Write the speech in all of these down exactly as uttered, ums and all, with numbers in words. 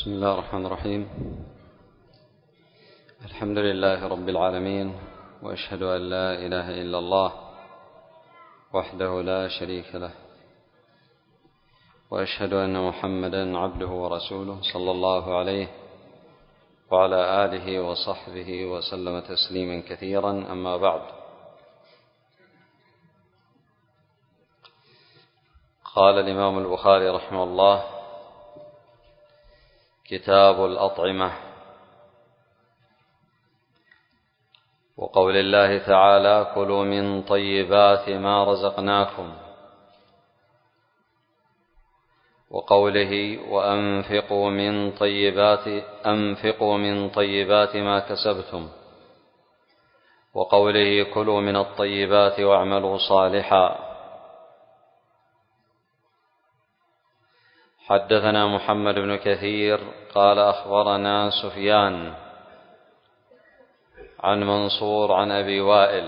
بسم الله الرحمن الرحيم. الحمد لله رب العالمين، وأشهد أن لا إله إلا الله وحده لا شريك له، وأشهد أن محمدا عبده ورسوله صلى الله عليه وعلى آله وصحبه وسلم تسليما كثيرا. أما بعد، قال الإمام البخاري رحمه الله: كتاب الأطعمة. وقول الله تعالى: كلوا من طيبات ما رزقناكم، وقوله: وأنفقوا من طيبات أنفقوا من طيبات ما كسبتم، وقوله: كلوا من الطيبات واعملوا صالحا. حدثنا محمد بن كثير قال أخبرنا سفيان عن منصور عن أبي وائل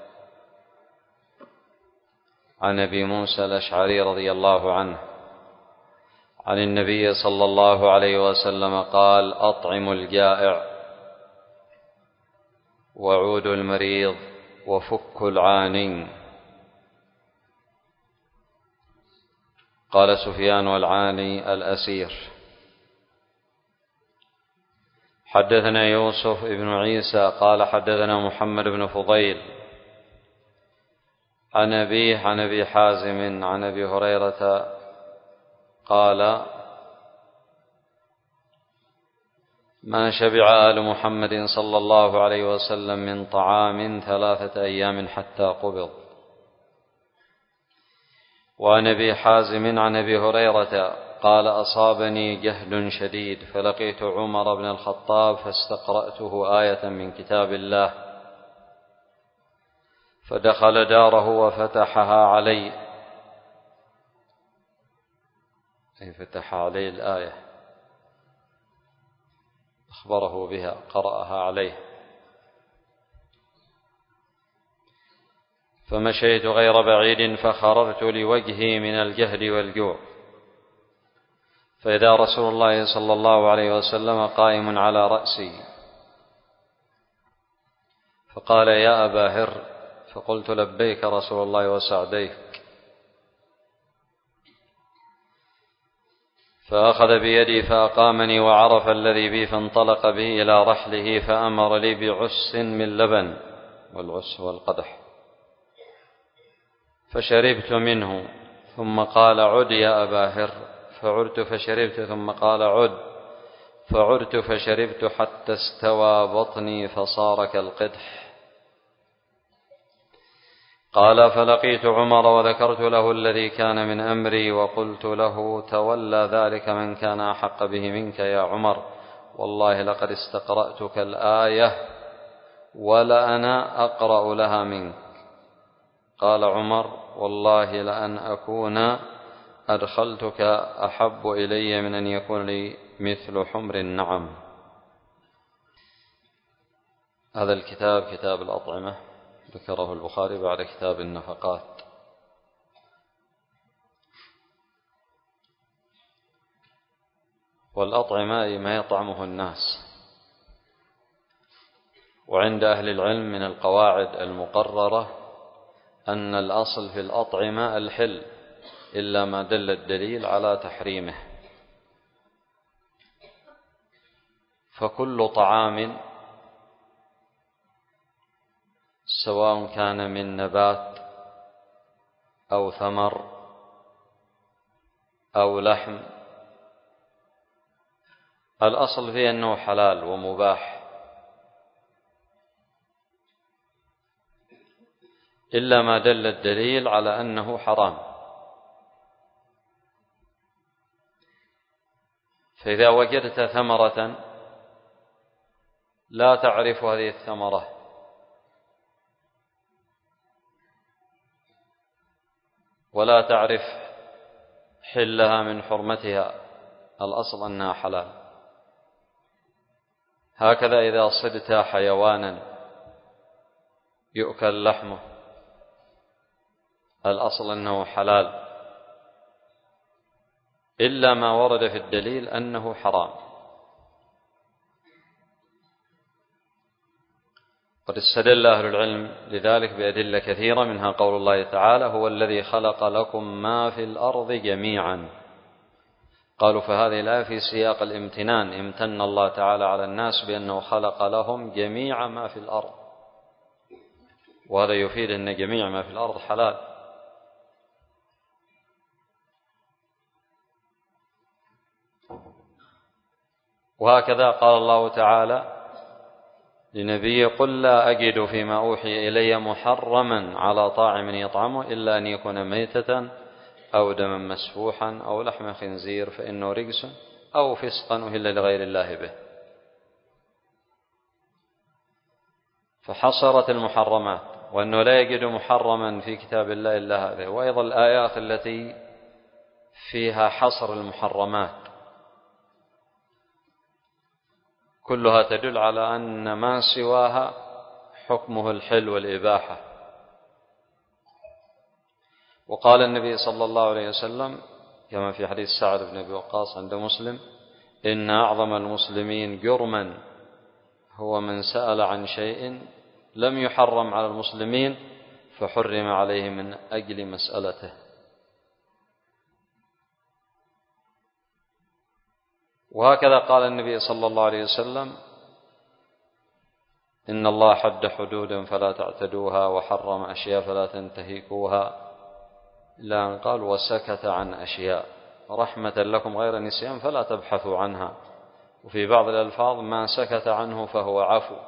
عن أبي موسى الأشعري رضي الله عنه عن النبي صلى الله عليه وسلم قال: أطعموا الجائع، وعودوا المريض، وفكوا العاني. قال سفيان: والعاني الأسير. حدثنا يوسف بن عيسى قال حدثنا محمد بن فضيل عن أبيه عن أبي حازم عن أبي هريرة قال: ما شبع آل محمد صلى الله عليه وسلم من طعام ثلاثة أيام حتى قبض. وعن أبي حازم عن أبي هريرة قال: أصابني جهد شديد فلقيت عمر بن الخطاب فاستقرأته آية من كتاب الله، فدخل داره وفتحها علي، أي فتح عليه الآية، أخبره بها، قرأها عليه. فمشيت غير بعيد فخررت لوجهي من الجهد والجوع، فإذا رسول الله صلى الله عليه وسلم قائم على رأسي، فقال: يا أبا هر. فقلت: لبيك رسول الله وسعديك. فأخذ بيدي فأقامني وعرف الذي بي، فانطلق بي إلى رحله فأمر لي بعس من لبن، والعس والقدح، فشربت منه، ثم قال: عد يا أبا هر. فعدت فشربت، ثم قال: عد. فعدت فشربت حتى استوى بطني فصار كالقدح. قال: فلقيت عمر وذكرت له الذي كان من أمري، وقلت له: تولى ذلك من كان أحق به منك يا عمر، والله لقد استقرأتك الآية ولأنا أقرأ لها منك. قال عمر: والله لأن أكون أدخلتك أحب إلي من أن يكون لي مثل حمر النعم. هذا الكتاب كتاب الأطعمة، ذكره البخاري بعد كتاب النفقات. والأطعمة أي ما يطعمه الناس. وعند أهل العلم من القواعد المقررة أن الأصل في الأطعمة الحل، إلا ما دل الدليل على تحريمه. فكل طعام سواء كان من نبات أو ثمر أو لحم، الأصل فيه أنه حلال ومباح، إلا ما دل الدليل على أنه حرام. فإذا وجدت ثمرة لا تعرف هذه الثمرة ولا تعرف حلها من حرمتها، الأصل أنها حلال. هكذا إذا صدت حيوانا يؤكل لحمه، الأصل أنه حلال، إلا ما ورد في الدليل أنه حرام. قد استدل أهل العلم لذلك بأدلة كثيرة، منها قول الله تعالى: هو الذي خلق لكم ما في الأرض جميعا. قالوا فهذه الآية في سياق الامتنان، امتن الله تعالى على الناس بأنه خلق لهم جميع ما في الأرض، وهذا يفيد أن جميع ما في الأرض حلال. وهكذا قال الله تعالى لنبيه: قل لا أجد فيما أوحي إلي محرما على طاعم يطعمه إلا أن يكون ميتة أو دما مسفوحا أو لحم خنزير فإنه رجس أو فسقا أهل لغير الله به. فحصرت المحرمات، وأنه لا يجد محرما في كتاب الله إلا هذه. وأيضا الآيات التي فيها حصر المحرمات كلها تدل على أن ما سواها حكمه الحل والإباحة. وقال النبي صلى الله عليه وسلم كما في حديث سعد بن أبي وقاص عند مسلم: إن أعظم المسلمين جرما هو من سأل عن شيء لم يحرم على المسلمين فحرم عليه من أجل مسألته. وهكذا قال النبي صلى الله عليه وسلم: إن الله حد حدودا فلا تعتدوها وحرم أشياء فلا تنتهكوها، إلا أن قال: وسكت عن أشياء رحمة لكم غير نسيان فلا تبحثوا عنها. وفي بعض الألفاظ: ما سكت عنه فهو عفو.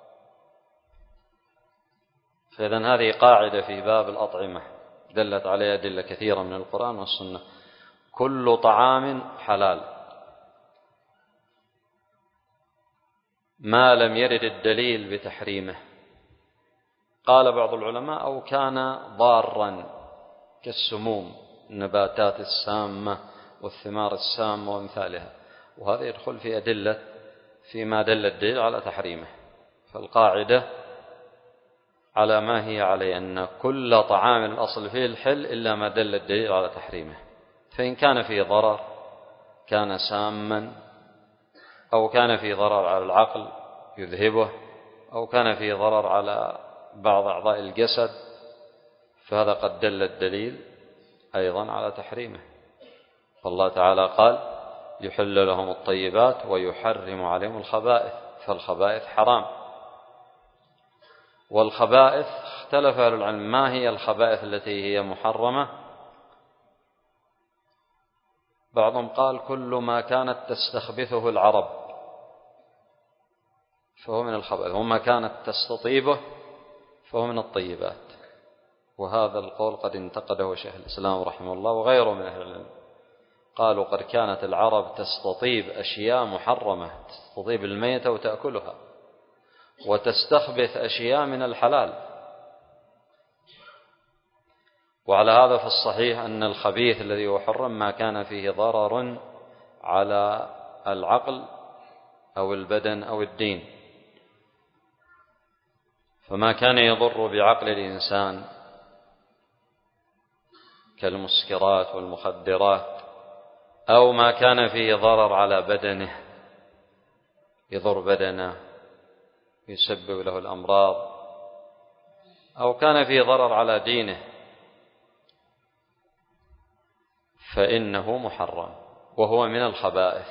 فإذن هذه قاعدة في باب الأطعمة دلت عليها أدلة كثيرة من القرآن والسنة: كل طعام حلال ما لم يرد الدليل بتحريمه. قال بعض العلماء: أو كان ضارا كالسموم، النباتات السامة والثمار السامة وامثالها، وهذا يدخل في أدلة فيما دل الدليل على تحريمه. فالقاعدة على ما هي عليه، أن كل طعام الأصل فيه الحل إلا ما دل الدليل على تحريمه. فإن كان فيه ضرر كان ساما، أو كان فيه ضرر على العقل يذهبه، أو كان فيه ضرر على بعض أعضاء الجسد، فهذا قد دل الدليل أيضا على تحريمه. فالله تعالى قال: يحل لهم الطيبات ويحرم عليهم الخبائث، فالخبائث حرام. والخبائث اختلف أهل العلم ما هي الخبائث التي هي محرمة. بعضهم قال: كل ما كانت تستخبثه العرب فهو من الخبائث، وما كانت تستطيبه فهو من الطيبات. وهذا القول قد انتقده شيخ الإسلام رحمه الله وغيره من أهل العلم. قالوا: قد كانت العرب تستطيب أشياء محرمة، تستطيب الميتة وتأكلها، وتستخبث أشياء من الحلال. وعلى هذا فالصحيح أن الخبيث الذي هو حرم ما كان فيه ضرر على العقل أو البدن أو الدين. فما كان يضر بعقل الإنسان كالمسكرات والمخدرات، أو ما كان فيه ضرر على بدنه يضر بدنه يسبب له الأمراض، أو كان فيه ضرر على دينه، فإنه محرم وهو من الخبائث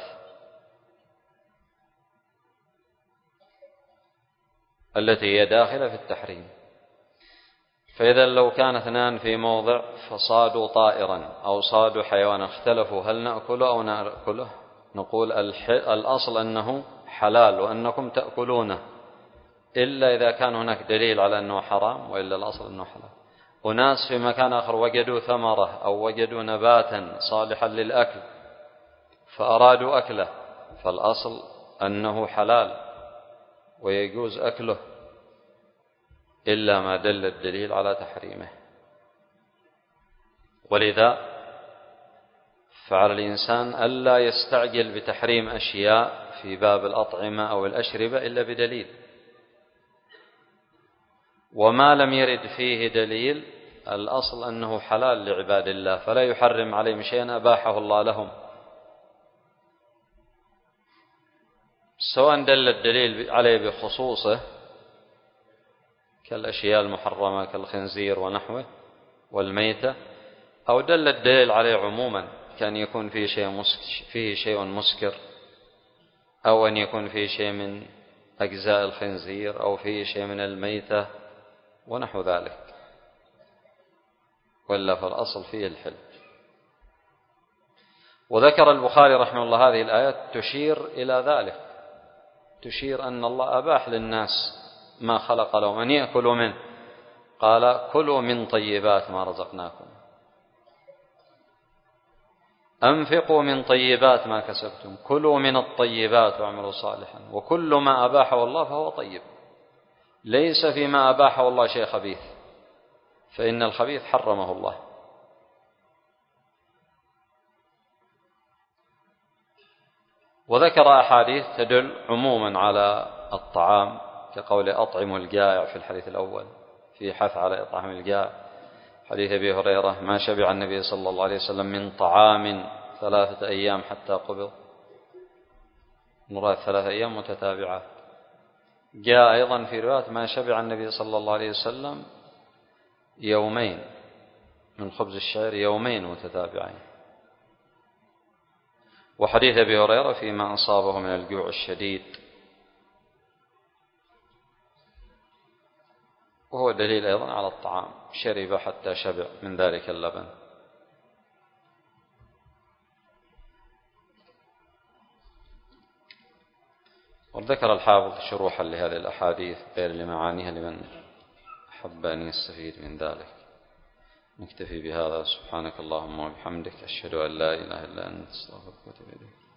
التي هي داخلة في التحريم. فإذا لو كان اثنان في موضع فصادوا طائرا أو صادوا حيوانا اختلفوا هل نأكله أو نأكله، نقول الأصل أنه حلال وأنكم تأكلونه، إلا إذا كان هناك دليل على أنه حرام، وإلا الأصل أنه حلال. وناس في مكان آخر وجدوا ثمرة أو وجدوا نباتا صالحا للأكل فأرادوا أكله، فالأصل أنه حلال ويجوز أكله، إلا ما دل الدليل على تحريمه. ولذا فعلى الإنسان ألا يستعجل بتحريم أشياء في باب الأطعمة أو الأشربة إلا بدليل، وما لم يرد فيه دليل الأصل أنه حلال لعباد الله، فلا يحرم عليهم شيئا أباحه الله لهم، سواء دل الدليل عليه بخصوصه كالأشياء المحرمة كالخنزير ونحوه والميتة، أو دل الدليل عليه عموما كان يكون فيه شيء فيه شيء مسكر، أو أن يكون فيه شيء من أجزاء الخنزير، أو فيه شيء من الميتة ونحو ذلك، ولا فالأصل فيه الحل. وذكر البخاري رحمه الله هذه الآيات تشير إلى ذلك، تشير أن الله أباح للناس ما خلق لهم أن يأكلوا منه، قال كلوا من طيبات ما رزقناكم، أنفقوا من طيبات ما كسبتم، كلوا من الطيبات واعملوا صالحا، وكل ما أباحه الله فهو طيب، ليس فيما أباحه الله شيء خبيث، فإن الخبيث حرمه الله. وذكر أحاديث تدل عموما على الطعام، كقول أطعموا الجائع في الحديث الأول، في حث على إطعام الجائع. حديث أبي هريرة ما شبع النبي صلى الله عليه وسلم من طعام ثلاثة أيام حتى قبض، مراد ثلاثة أيام متتابعات. جاء أيضا في رواية ما شبع النبي صلى الله عليه وسلم يومين من خبز الشعير، يومين متتابعين. وحديث أبي هريرة فيما أصابه من الجوع الشديد، وهو دليل أيضا على الطعام، شرب حتى شبع من ذلك اللبن. وذكر الحافظ شروحا لهذه الأحاديث غير لمعانيها لمن أحب أن يستفيد من ذلك. نكتفي بهذا، سبحانك اللهم وبحمدك، أشهد أن لا إله إلا أنت، أستغفرك وأتوب إليك.